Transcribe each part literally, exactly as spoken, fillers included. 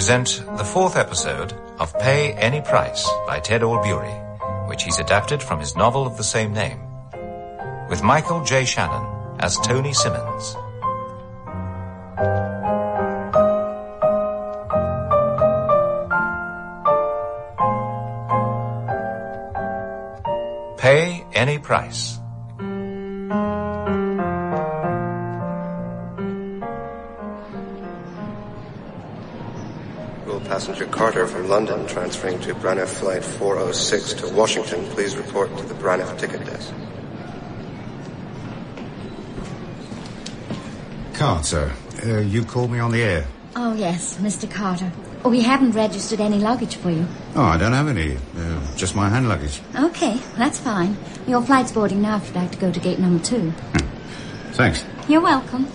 present the fourth episode of Pay Any Price by Ted Albury, which he's adapted from his novel of the same name, with Michael J. Shannon as Tony Simmons. Pay Any Price. Passenger Carter from London transferring to Braniff Flight four oh six to Washington. Please report to the Braniff ticket desk. Carter, uh, you called me on the air. Oh, yes, Mister Carter. Oh, we haven't registered any luggage for you. Oh, I don't have any. Uh, just my hand luggage. Okay, that's fine. Your flight's boarding now if you'd like to go to gate number two. Thanks. You're welcome.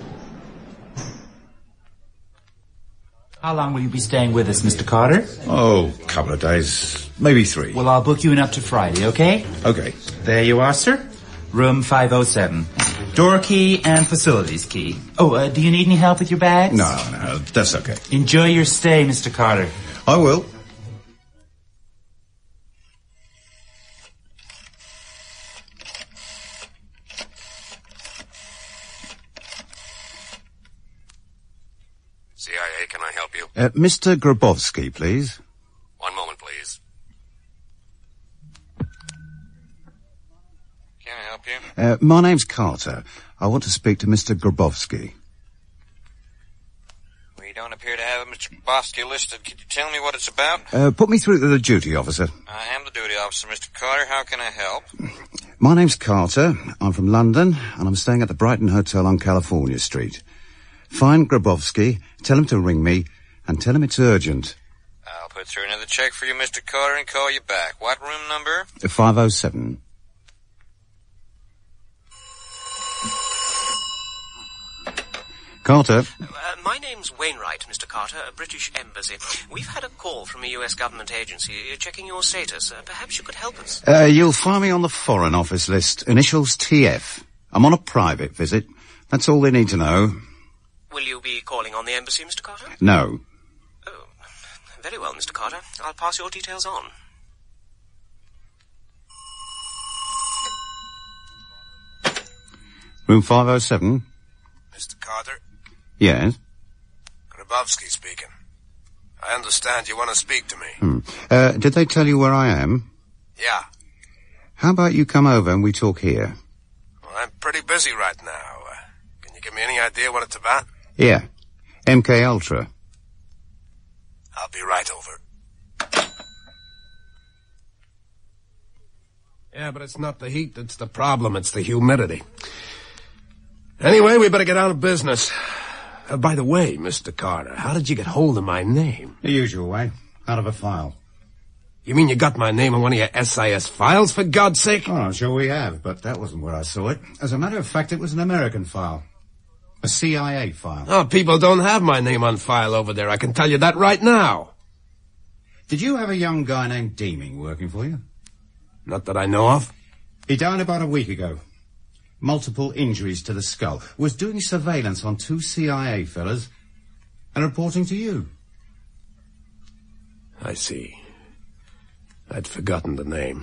How long will you be staying with us, Mister Carter? Oh, a couple of days. Maybe three. Well, I'll book you in up to Friday, okay? Okay. There you are, sir. Room five oh seven. Door key and facilities key. Oh, uh, do you need any help with your bags? No, no, that's okay. Enjoy your stay, Mister Carter. I will. C I A, can I help you? Uh, Mister Grabowski, please. One moment, please. Can I help you? Uh, my name's Carter. I want to speak to Mister Grabowski. We don't appear to have Mister Grabowski listed. Could you tell me what it's about? Uh, put me through to the duty officer. I am the duty officer, Mister Carter. How can I help? My name's Carter. I'm from London, and I'm staying at the Brighton Hotel on California Street. Find Grabowski, tell him to ring me, and tell him it's urgent. I'll put through another check for you, Mister Carter, and call you back. What room number? five oh seven. Carter. Uh, my name's Wainwright, Mister Carter, a British embassy. We've had a call from a U S government agency uh, checking your status. Uh, perhaps you could help us. Uh, you'll find me on the Foreign Office list. Initials T F. I'm on a private visit. That's all they need to know. Will you be calling on the embassy, Mister Carter? No. Oh, very well, Mister Carter. I'll pass your details on. Room five oh seven. Mister Carter? Yes? Grabowski speaking. I understand you want to speak to me. Hmm. Uh, did they tell you where I am? Yeah. How about you come over and we talk here? Well, I'm pretty busy right now. Uh, can you give me any idea what it's about? Yeah. M K Ultra. I'll be right over. Yeah, but it's not the heat that's the problem, it's the humidity. Anyway, we better get out of business. Uh, by the way, Mister Carter, how did you get hold of my name? The usual way. Out of a file. You mean you got my name on one of your S I S files, for God's sake? Oh, I'm sure we have, but that wasn't where I saw it. As a matter of fact, it was an American file. A C I A file. Oh, people don't have my name on file over there. I can tell you that right now. Did you have a young guy named Deeming working for you? Not that I know of. He died about a week ago. Multiple injuries to the skull. Was doing surveillance on two C I A fellas and reporting to you. I see. I'd forgotten the name.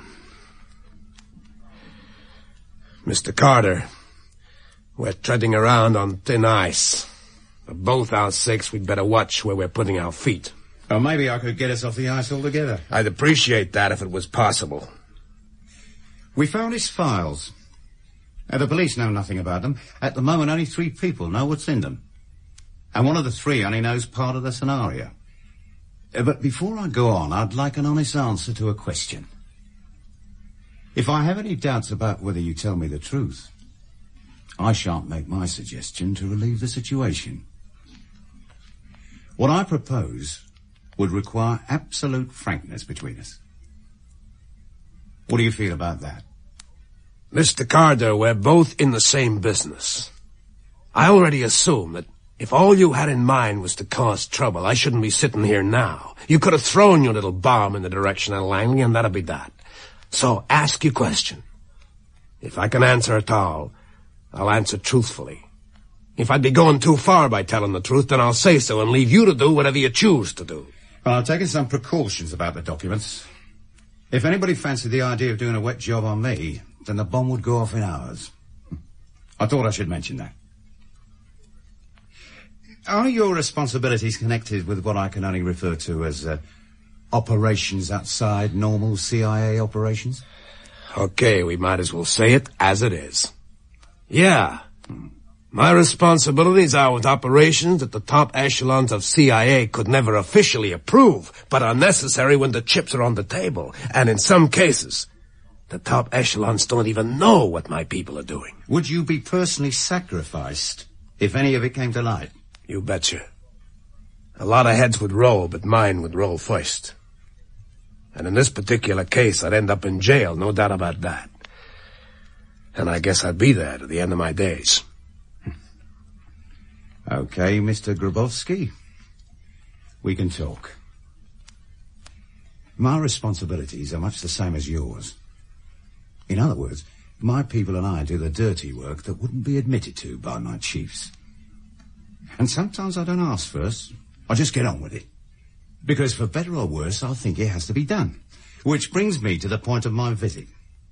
Mister Carter, we're treading around on thin ice. For both our sakes, we'd better watch where we're putting our feet. Or maybe I could get us off the ice altogether. I'd appreciate that if it was possible. We found his files. Uh, the police know nothing about them. At the moment, only three people know what's in them. And one of the three only knows part of the scenario. Uh, but before I go on, I'd like an honest answer to a question. If I have any doubts about whether you tell me the truth, I shan't make my suggestion to relieve the situation. What I propose would require absolute frankness between us. What do you feel about that? Mister Carter, we're both in the same business. I already assume that if all you had in mind was to cause trouble, I shouldn't be sitting here now. You could have thrown your little bomb in the direction of Langley, and that'd be that. So ask your question. If I can answer at all, I'll answer truthfully. If I'd be going too far by telling the truth, then I'll say so and leave you to do whatever you choose to do. Well, I've taken some precautions about the documents. If anybody fancied the idea of doing a wet job on me, then the bomb would go off in hours. I thought I should mention that. Are your responsibilities connected with what I can only refer to as uh, operations outside normal C I A operations? Okay, we might as well say it as it is. Yeah. My responsibilities are with operations that the top echelons of C I A could never officially approve, but are necessary when the chips are on the table. And in some cases, the top echelons don't even know what my people are doing. Would you be personally sacrificed if any of it came to light? You betcha. A lot of heads would roll, but mine would roll first. And in this particular case, I'd end up in jail, no doubt about that. And I guess I'd be there to the end of my days. Okay, Mister Grabowski. We can talk. My responsibilities are much the same as yours. In other words, my people and I do the dirty work that wouldn't be admitted to by my chiefs. And sometimes I don't ask first. I just get on with it. Because for better or worse, I think it has to be done. Which brings me to the point of my visit.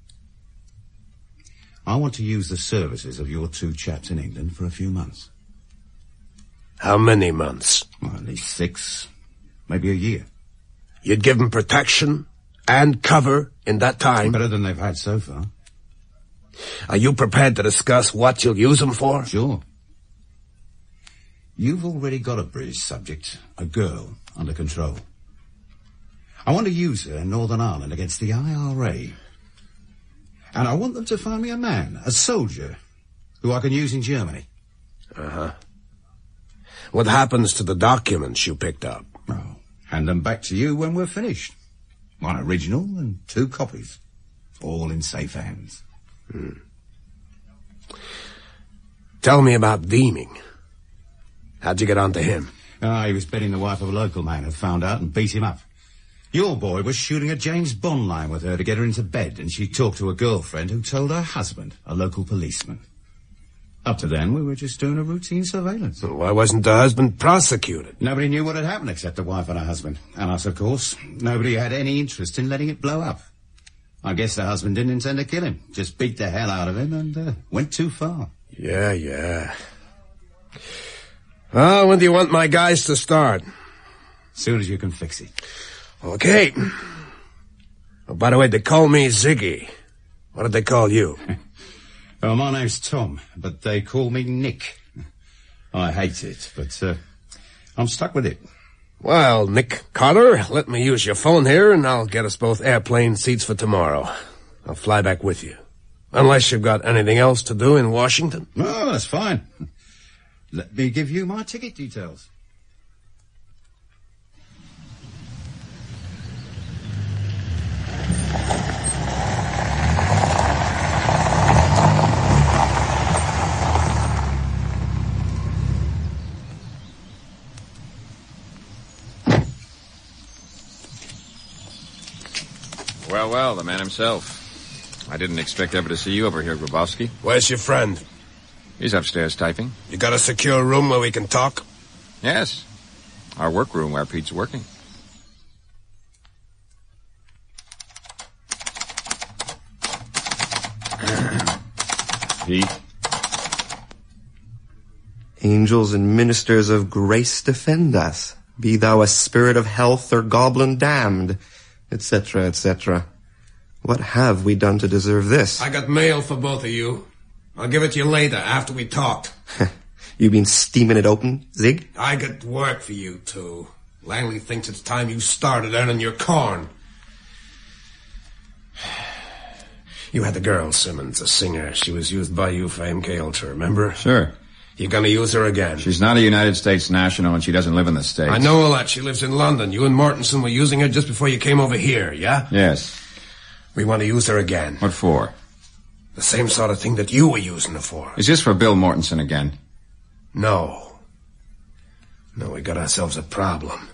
I want to use the services of your two chaps in England for a few months. How many months? Well, at least six, maybe a year. You'd give them protection and cover in that time? Better than they've had so far. Are you prepared to discuss what you'll use them for? Sure. You've already got a British subject, a girl, under control. I want to use her in Northern Ireland against the I R A. And I want them to find me a man, a soldier, who I can use in Germany. Uh-huh. What happens to the documents you picked up? Oh, hand them back to you when we're finished. One original and two copies. All in safe hands. Hmm. Tell me about Deeming. How'd you get on to him? Ah, he was betting the wife of a local man had found out and beat him up. Your boy was shooting a James Bond line with her to get her into bed, and she talked to a girlfriend who told her husband, a local policeman. Up to then, we were just doing a routine surveillance. Well, why wasn't the husband prosecuted? Nobody knew what had happened except the wife and her husband. And us, of course. Nobody had any interest in letting it blow up. I guess the husband didn't intend to kill him. Just beat the hell out of him and uh, went too far. Yeah, yeah. Well, when do you want my guys to start? Soon as you can fix it. Okay. Oh, by the way, they call me Ziggy. What did they call you? Oh, my name's Tom, but they call me Nick. I hate it, but uh, I'm stuck with it. Well, Nick Carter, let me use your phone here, and I'll get us both airplane seats for tomorrow. I'll fly back with you. Unless you've got anything else to do in Washington. No, that's fine. Let me give you my ticket details. Well, well, the man himself. I didn't expect ever to see you over here, Grabowski. Where's your friend? He's upstairs typing. You got a secure room where we can talk? Yes. Our workroom where Pete's working. Pete? Angels and ministers of grace defend us. Be thou a spirit of health or goblin damned, et cetera, et cetera. What have we done to deserve this? I got mail for both of you. I'll give it to you later, after we talked. You been steaming it open, Zig? I got work for you two. Langley thinks it's time you started earning your corn. You had the girl, Simmons, a singer. She was used by you for M K Ultra, remember? Sure. You're gonna use her again. She's not a United States national and she doesn't live in the States. I know all that. She lives in London. You and Mortensen were using her just before you came over here, yeah? Yes. We want to use her again. What for? The same sort of thing that you were using her for. Is this for Bill Mortensen again? No. No, we got ourselves a problem.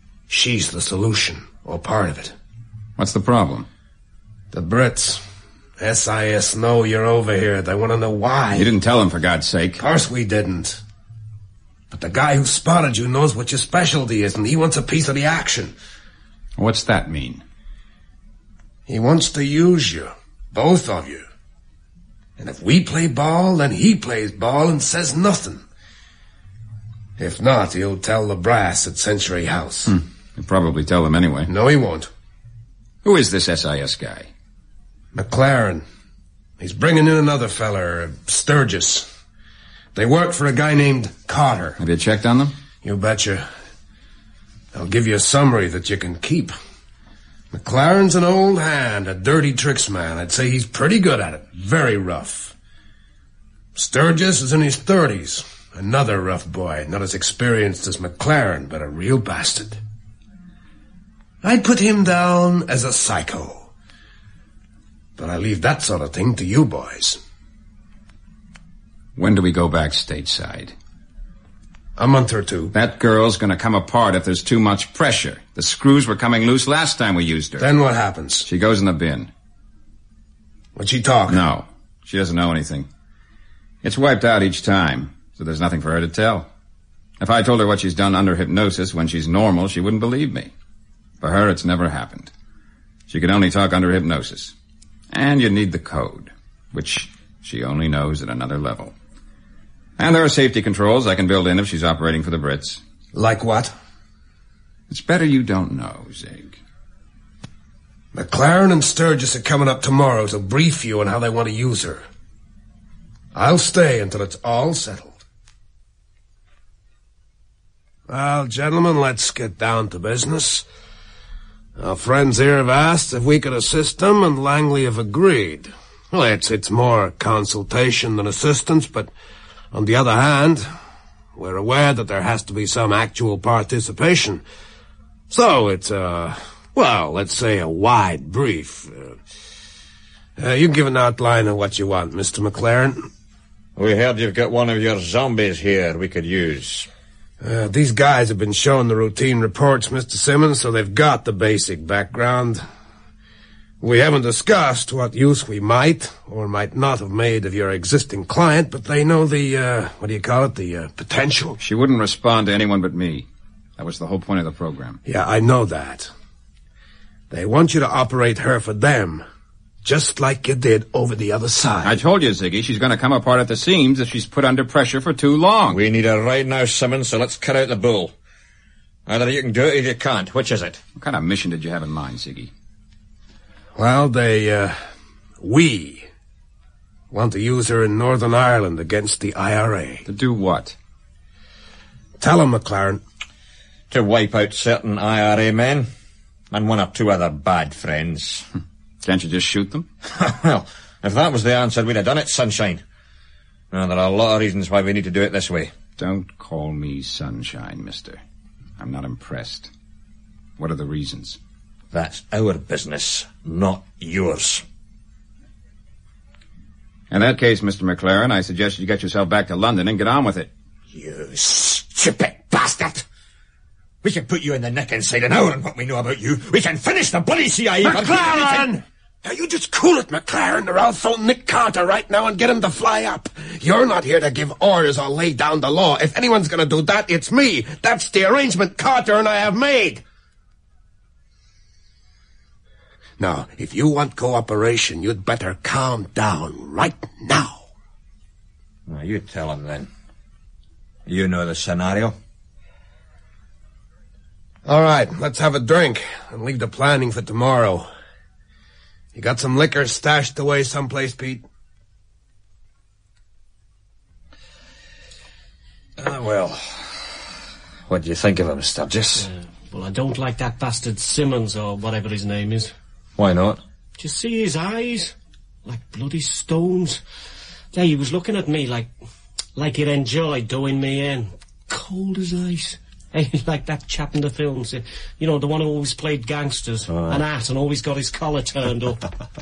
She's the solution, or part of it. What's the problem? The Brits. S I S know you're over here. They want to know why. You didn't tell them, for God's sake. Of course we didn't. But the guy who spotted you knows what your specialty is, and he wants a piece of the action. What's that mean? He wants to use you. Both of you. And if we play ball, then he plays ball and says nothing. If not, he'll tell the brass at Century House. Hmm. He'll probably tell them anyway. No, he won't. Who is this S I S guy? McLaren. He's bringing in another feller, Sturgis. They work for a guy named Carter. Have you checked on them? You betcha. I'll give you a summary that you can keep. McLaren's an old hand, a dirty tricks man. I'd say he's pretty good at it. Very rough. Sturgis is in his thirties. Another rough boy, not as experienced as McLaren, but a real bastard. I'd put him down as a psycho. But I leave that sort of thing to you boys. When do we go back stateside? A month or two. That girl's gonna come apart if there's too much pressure. The screws were coming loose last time we used her. Then what happens? She goes in the bin. Would she talk? No. She doesn't know anything. It's wiped out each time, so there's nothing for her to tell. If I told her what she's done under hypnosis when she's normal, she wouldn't believe me. For her, it's never happened. She can only talk under hypnosis. And you need the code, which she only knows at another level. And there are safety controls I can build in if she's operating for the Brits. Like what? It's better you don't know, Zig. McLaren and Sturgis are coming up tomorrow to brief you on how they want to use her. I'll stay until it's all settled. Well, gentlemen, let's get down to business. Our friends here have asked if we could assist them, and Langley have agreed. Well, it's, it's more consultation than assistance, but on the other hand, we're aware that there has to be some actual participation. So it's, uh, well, let's say a wide brief. Uh, uh, you give an outline of what you want, Mister McLaren. We heard you've got one of your zombies here we could use. Uh, these guys have been showing the routine reports, Mister Simmons, so they've got the basic background. We haven't discussed what use we might or might not have made of your existing client, but they know the, uh, what do you call it, the uh, potential. She wouldn't respond to anyone but me. That was the whole point of the program. Yeah, I know that. They want you to operate her for them, just like you did over the other side. I told you, Ziggy, she's going to come apart at the seams if she's put under pressure for too long. We need her right now, Simmons, so let's cut out the bull. Either you can do it or you can't. Which is it? What kind of mission did you have in mind, Ziggy? Well, they, uh, we want to use her in Northern Ireland against the I R A. To do what? Tell him, McLaren. To wipe out certain I R A men and one or two other bad friends. Can't you just shoot them? Well, if that was the answer, we'd have done it, Sunshine. Now, there are a lot of reasons why we need to do it this way. Don't call me Sunshine, mister. I'm not impressed. What are the reasons? That's our business, not yours. In that case, Mister McLaren, I suggest you get yourself back to London and get on with it. You stupid bastard! We can put you in the neck inside an hour on what we know about you. We can finish the bloody C I A... McLaren! Now, you just cool it, McLaren, or I'll phone Nick Carter right now and get him to fly up. You're not here to give orders or lay down the law. If anyone's going to do that, it's me. That's the arrangement Carter and I have made. Now, if you want cooperation, you'd better calm down right now. Now, you tell him then. You know the scenario. All right, let's have a drink and leave the planning for tomorrow. You got some liquor stashed away someplace, Pete? Ah, well. What do you think of him, Sturgis? Uh, well, I don't like that bastard Simmons, or whatever his name is. Why not? Do you see his eyes? Like bloody stones. Yeah, he was looking at me like... like he'd enjoyed doing me in. Cold as ice. Hey, like that chap in the films. You know, the one who always played gangsters. Oh. An ass and always got his collar turned up.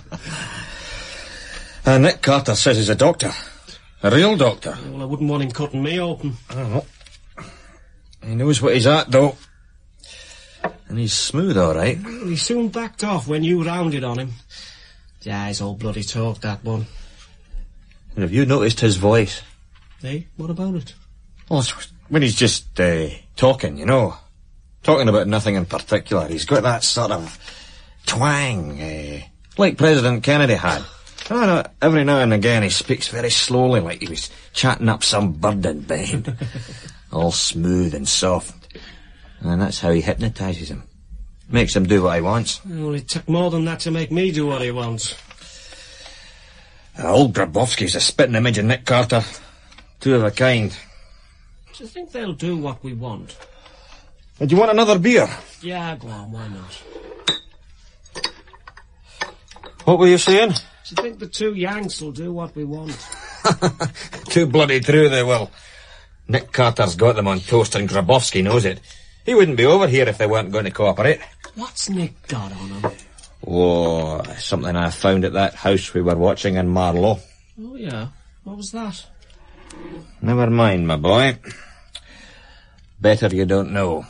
uh, Nick Carter says he's a doctor. A real doctor. Well, I wouldn't want him cutting me open. I don't know. He knows what he's at, though. And he's smooth, all right. Well, he soon backed off when you rounded on him. Yeah, he's all bloody talk, that one. And have you noticed his voice? Hey, what about it? Well, it's when he's just uh, talking, you know. Talking about nothing in particular. He's got that sort of twang, uh, like President Kennedy had. I know, every now and again he speaks very slowly, like he was chatting up some bird in bed. All smooth and soft. And that's how he hypnotises him. Makes him do what he wants. Well, it took more than that to make me do what he wants. Uh, old Grabowski's a spitting image of Nick Carter. Two of a kind. Do you think they'll do what we want? Uh, do you want another beer? Yeah, go on, why not? What were you saying? Do you think the two Yanks will do what we want? Too bloody true they will. Nick Carter's got them on toast and Grabowski knows it. He wouldn't be over here if they weren't going to cooperate. What's Nick got on him? Oh, something I found at that house we were watching in Marlow. Oh, yeah? What was that? Never mind, my boy. Better you don't know.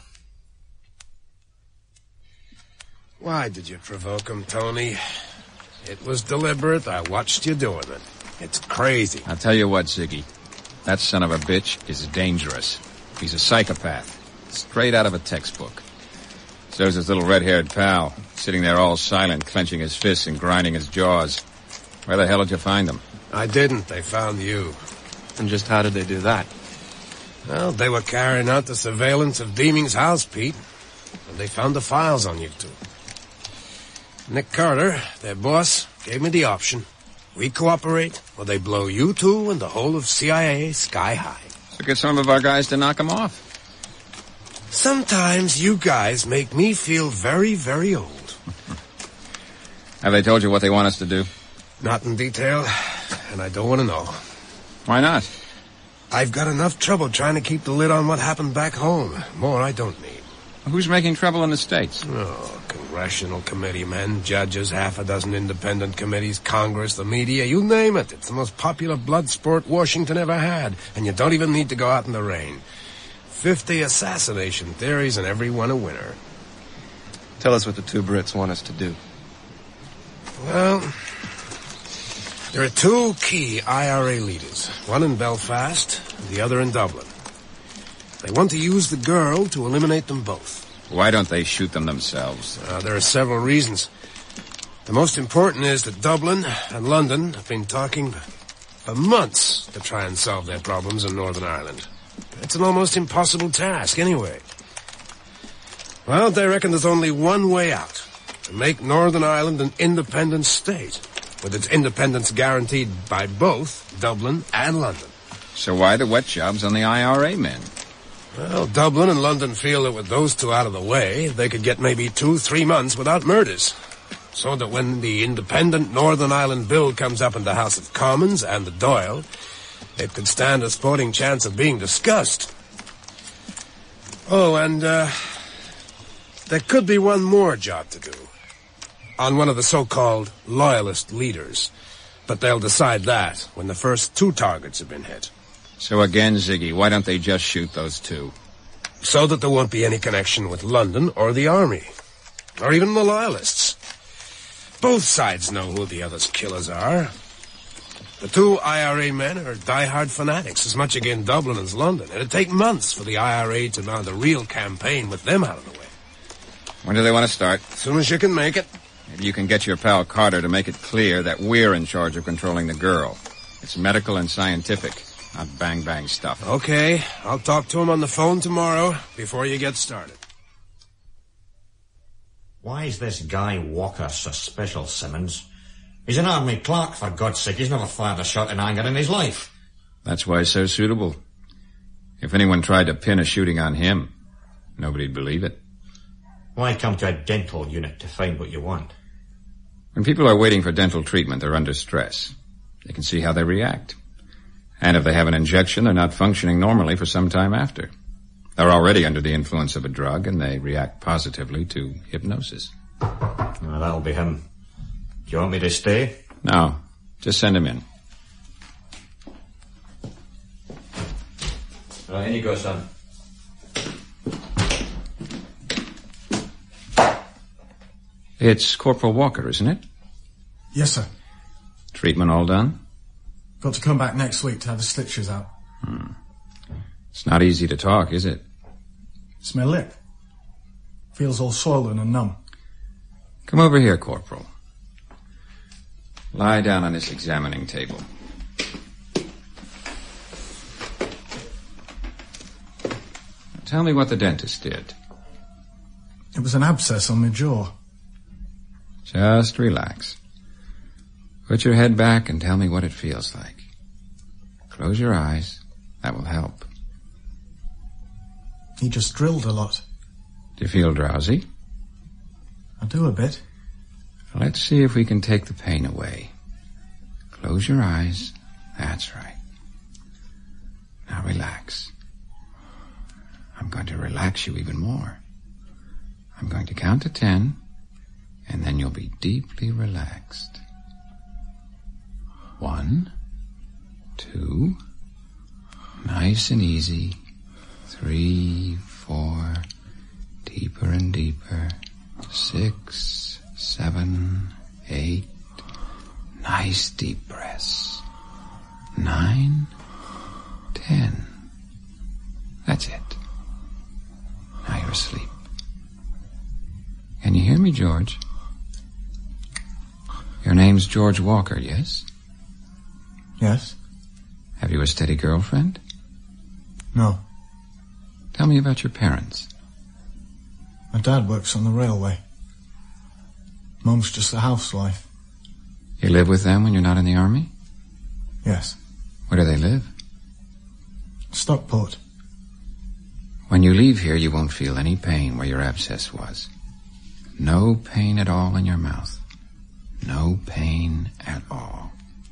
Why did you provoke him, Tony? It was deliberate. I watched you doing it. It's crazy. I'll tell you what, Ziggy. That son of a bitch is dangerous. He's a psychopath. Straight out of a textbook. So's his little red-haired pal, sitting there all silent, clenching his fists and grinding his jaws. Where the hell did you find them? I didn't. They found you. And just how did they do that? Well, they were carrying out the surveillance of Deeming's house, Pete. And they found the files on you two. Nick Carter, their boss, gave me the option. We cooperate, or they blow you two and the whole of C I A sky high. So get some of our guys to knock him off. Sometimes you guys make me feel very, very old. Have they told you what they want us to do? Not in detail, and I don't want to know. Why not? I've got enough trouble trying to keep the lid on what happened back home. More I don't need. Who's making trouble in the States? Oh, congressional committee men, judges, half a dozen independent committees, Congress, the media, you name it. It's the most popular blood sport Washington ever had, and you don't even need to go out in the rain. Fifty assassination theories and every one a winner. Tell us what the two Brits want us to do. Well, there are two key I R A leaders, one in Belfast and the other in Dublin. They want to use the girl to eliminate them both. Why don't they shoot them themselves? Uh, there are several reasons. The most important is that Dublin and London have been talking for months to try and solve their problems in Northern Ireland. It's an almost impossible task, anyway. Well, they reckon there's only one way out. To make Northern Ireland an independent state, with its independence guaranteed by both Dublin and London. So why the wet jobs on the I R A men? Well, Dublin and London feel that with those two out of the way, they could get maybe two, three months without murders. So that when the independent Northern Ireland bill comes up in the House of Commons and the Dáil, it could stand a sporting chance of being discussed. Oh, and, uh, there could be one more job to do. On one of the so-called loyalist leaders. But they'll decide that when the first two targets have been hit. So again, Ziggy, why don't they just shoot those two? So that there won't be any connection with London or the army. Or even the loyalists. Both sides know who the other's killers are. The two I R A men are die-hard fanatics, as much against Dublin as London. It'd take months for the I R A to mount a real campaign with them out of the way. When do they want to start? As soon as you can make it. Maybe you can get your pal Carter to make it clear that we're in charge of controlling the girl. It's medical and scientific, not bang-bang stuff. Okay, I'll talk to him on the phone tomorrow, before you get started. Why is this guy Walker so special, Simmons? He's an army clerk, for God's sake. He's never fired a shot in anger in his life. That's why he's so suitable. If anyone tried to pin a shooting on him, nobody'd believe it. Why come to a dental unit to find what you want? When people are waiting for dental treatment, they're under stress. They can see how they react. And if they have an injection, they're not functioning normally for some time after. They're already under the influence of a drug, and they react positively to hypnosis. Well, that'll be him. Do you want me to stay? No, just send him in. Right, in you go, son. It's Corporal Walker, isn't it? Yes, sir. Treatment all done? Got to come back next week to have the stitches out. Hmm. It's not easy to talk, is it? It's my lip. Feels all swollen and numb. Come over here, Corporal. Lie down on this examining table. Tell me what the dentist did. It was an abscess on my jaw. Just relax. Put your head back and tell me what it feels like. Close your eyes. That will help. He just drilled a lot. Do you feel drowsy? I do a bit. Let's see if we can take the pain away. Close your eyes. That's right. Now relax. I'm going to relax you even more. I'm going to count to ten, and then you'll be deeply relaxed. One, two, nice and easy. Three, four, deeper and deeper. Six, seven, eight, nice deep breaths. Nine, ten. That's it. Now you're asleep. Can you hear me, George? Your name's George Walker, yes? Yes. Have you a steady girlfriend? No. Tell me about your parents. My dad works on the railway. Mum's just a housewife. You live with them when you're not in the army? Yes. Where do they live? Stockport. When you leave here, you won't feel any pain where your abscess was. No pain at all in your mouth. No pain at all.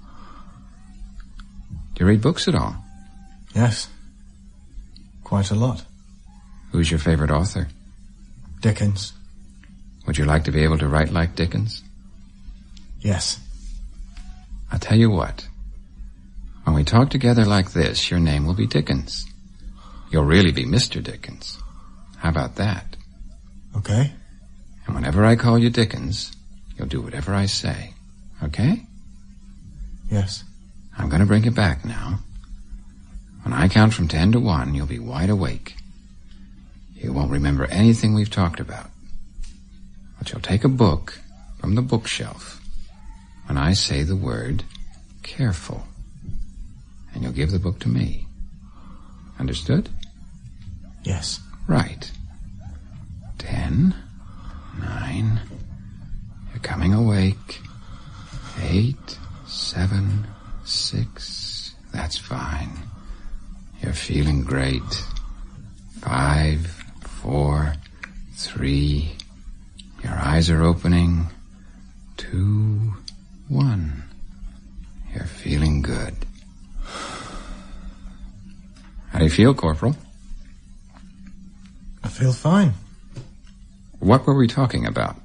Do you read books at all? Yes. Quite a lot. Who's your favorite author? Dickens. Would you like to be able to write like Dickens? Yes. I'll tell you what. When we talk together like this, your name will be Dickens. You'll really be Mister Dickens. How about that? Okay. And whenever I call you Dickens, you'll do whatever I say. Okay? Yes. I'm going to bring you back now. When I count from ten to one, you'll be wide awake. You won't remember anything we've talked about. But you'll take a book from the bookshelf when I say the word careful. And you'll give the book to me. Understood? Yes. Right. Ten, nine, you're coming awake. Eight, seven, six, that's fine. You're feeling great. Five, four, three, your eyes are opening. Two, one, you're feeling good. How do you feel, Corporal? I feel fine. What were we talking about?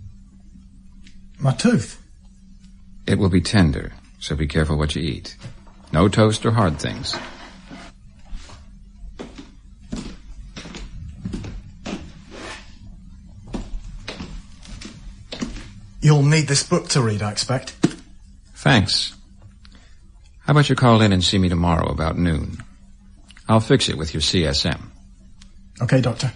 My tooth. It will be tender, so be careful what you eat. No toast or hard things. You'll need this book to read, I expect. Thanks. How about you call in and see me tomorrow about noon? I'll fix it with your C S M. Okay, Doctor.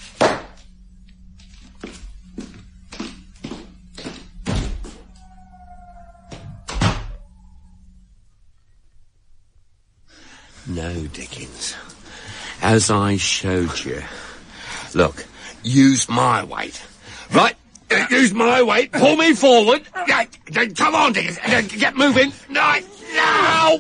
No, Dickens. As I showed you. Look, use my weight. Right? Use my weight. Pull me forward. Come on, Dickens. Get moving. No, now!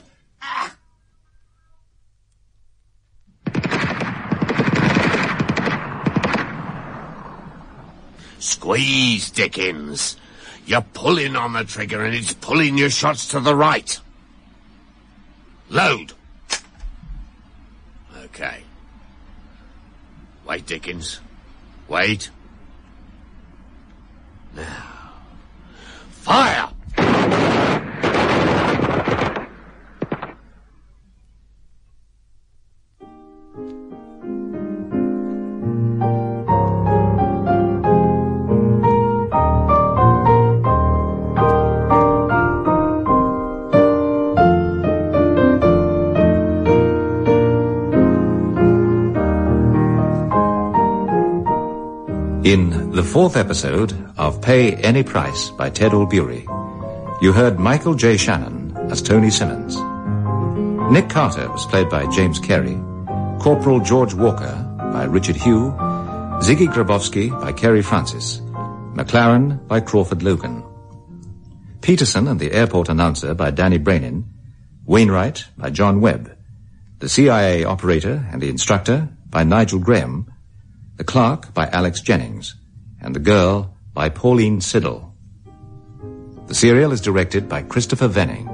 Squeeze, Dickens. You're pulling on the trigger and it's pulling your shots to the right. Load. Okay. Wait, Dickens. Wait. Now. Fire! In the fourth episode of Pay Any Price by Ted Albury, you heard Michael J. Shannon as Tony Simmons. Nick Carter was played by James Carey, Corporal George Walker by Richard Hugh, Ziggy Grabowski by Kerry Francis, McLaren by Crawford Logan, Peterson and the airport announcer by Danny Brainin, Wainwright by John Webb, the C I A operator and the instructor by Nigel Graham, the clerk by Alex Jennings, and the girl by Pauline Siddle. The serial is directed by Christopher Venning.